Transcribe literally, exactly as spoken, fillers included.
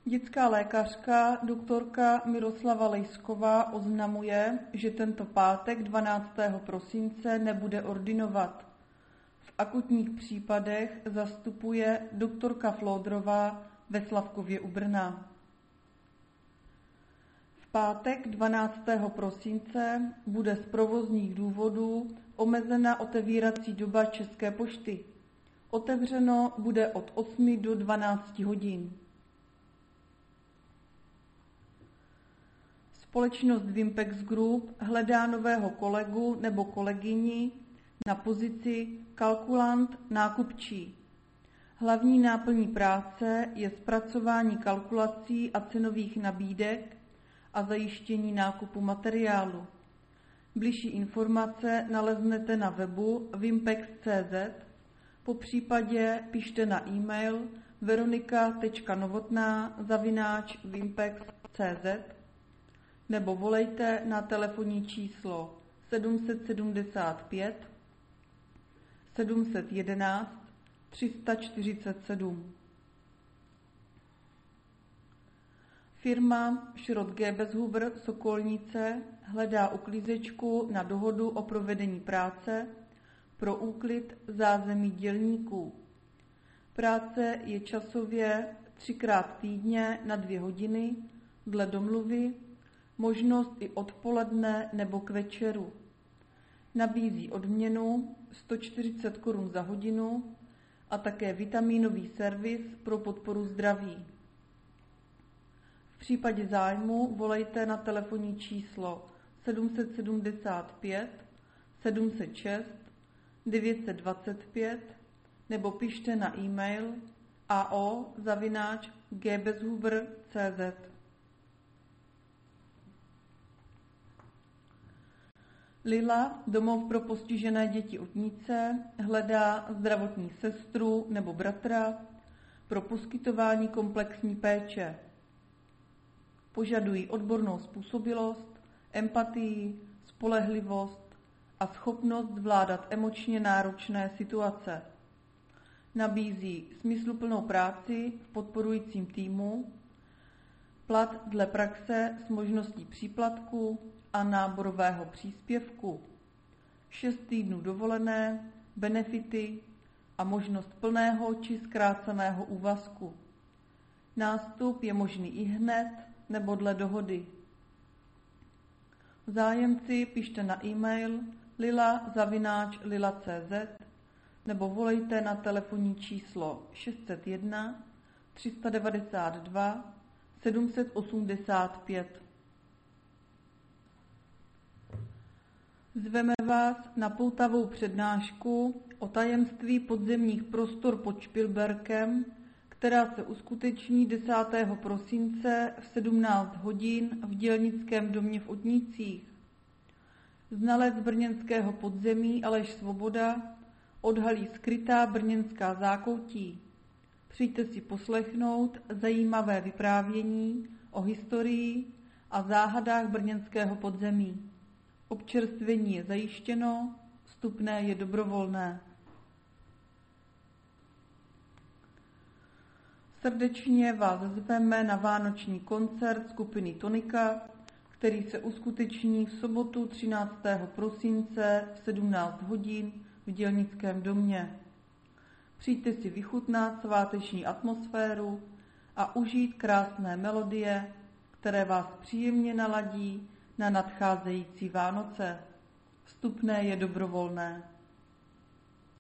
Dětská lékařka doktorka Miroslava Lejsková oznamuje, že tento pátek dvanáctého prosince nebude ordinovat. V akutních případech zastupuje doktorka Flódrová ve Slavkově u Brna. V pátek dvanáctého prosince bude z provozních důvodů omezena otevírací doba České pošty. Otevřeno bude od osmi do dvanácti hodin. Společnost Vimpex Group hledá nového kolegu nebo kolegyni na pozici kalkulant nákupčí. Hlavní náplní práce je zpracování kalkulací a cenových nabídek a zajištění nákupu materiálu. Bližší informace naleznete na webu vimpex tečka cé zet, popřípadě pište na e-mail veronika tečka novotná zavináč vimpex tečka cé zet nebo volejte na telefonní číslo sedm set sedmdesát pět sedm set jedenáct tři sta čtyřicet sedm. Firma Schrott Gebeshuber Sokolnice hledá uklízečku na dohodu o provedení práce pro úklid zázemí dělníků. Práce je časově třikrát týdně na dvě hodiny dle domluvy, možnost i odpoledne nebo k večeru. Nabízí odměnu sto čtyřicet korun za hodinu a také vitaminový servis pro podporu zdraví. V případě zájmu volejte na telefonní číslo sedm set sedmdesát pět sedm set šest devět set dvacet pět nebo pište na e-mail a o zavináč gebeshuber tečka cé zet. Lila, domov pro postižené děti Otnice, hledá zdravotní sestru nebo bratra pro poskytování komplexní péče. Požadují odbornou způsobilost, empatii, spolehlivost a schopnost zvládat emočně náročné situace. Nabízí smysluplnou práci v podporujícím týmu, plat dle praxe s možností příplatku a náborového příspěvku, šest týdnů dovolené, benefity a možnost plného či zkráceného úvazku. Nástup je možný ihned nebo dle dohody. Zájemci pište na e-mail lila zavináč lila tečka cé zet nebo volejte na telefonní číslo šest set jedna tři sta devadesát dva sedm set osmdesát pět. Zveme vás na poutavou přednášku o tajemství podzemních prostor pod Špilberkem, která se uskuteční desátého prosince v sedmnáct hodin v Dělnickém domě v Otnicích. Znalec brněnského podzemí Aleš Svoboda odhalí skrytá brněnská zákoutí. Přijďte si poslechnout zajímavé vyprávění o historii a záhadách brněnského podzemí. Občerstvení je zajištěno, vstupné je dobrovolné. Srdečně vás zveme na vánoční koncert skupiny Tonika, který se uskuteční v sobotu třináctého prosince v sedmnáct hodin v Dělnickém domě. Přijďte si vychutnat sváteční atmosféru a užít krásné melodie, které vás příjemně naladí na nadcházející Vánoce. Vstupné je dobrovolné.